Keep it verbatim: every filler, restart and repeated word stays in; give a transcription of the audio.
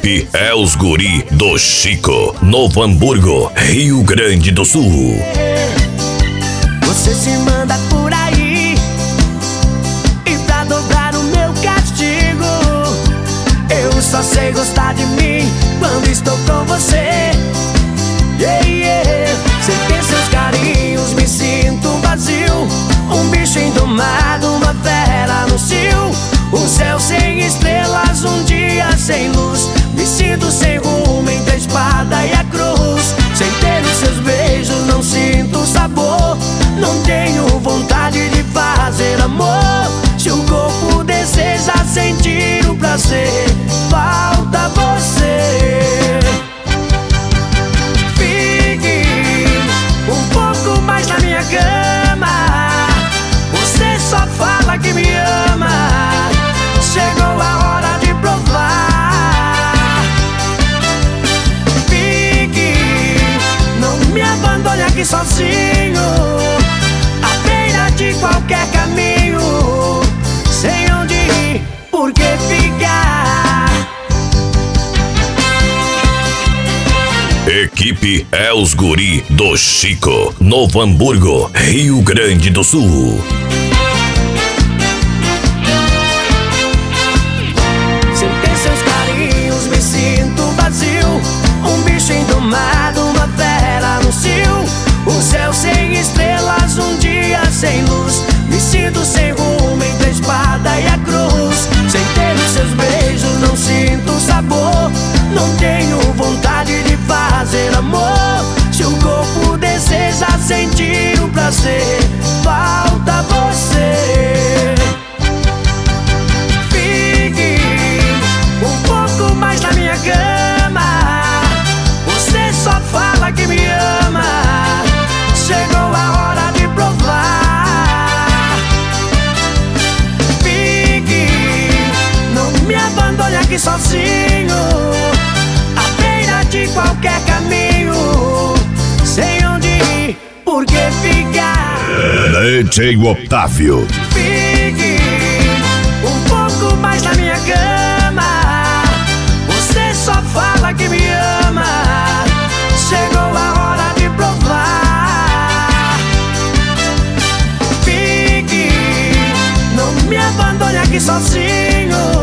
Equipe é os guri do Chico, Novo Hamburgo, Rio Grande do Sul. Você se manda por aí e pra dobrar o meu castigo, eu só sei gostar de mim quando estou com você. Yeah, yeah. Sem ter seus carinhos me sinto vazio, um bicho indomado, uma fera no cio. Um céu sem estrelas, um dia sem luz. Me sinto sem rumo entre a espada e a cruz. Sem ter os seus beijos não sinto sabor. Não tenho vontade de fazer amor. Se o corpo deseja sentir o prazer, falta você. Fique um pouco mais na minha cama. Você só fala que me ama. Chegou a hora de provar. Fique, não me abandone aqui sozinho, à beira de qualquer caminho, sem onde ir, por que ficar? Equipe é os guri do Chico, Novo Hamburgo, Rio Grande do Sul. Sem ter seus carinhos me sinto vazio, um bicho indomado, uma fera no cio. Um céu sem estrelas, um dia sem luz. Me sinto sem rumo entre a espada e a cruz. Sem ter os seus beijos não sinto sabor. Não tenho vontade de fazer amor. Se o corpo deseja sentir o prazer, falta você. Fique um pouco mais na minha cama. Você só fala que me ama. Chegou a hora de provar. Fique, não me abandone aqui sozinho, à beira de qualquer caminho, sem onde ir, por que ficar? D J Otávio. Fique um pouco mais na minha cama. Você só fala que me ama. Chegou a hora de provar. Fique, não me abandone aqui sozinho,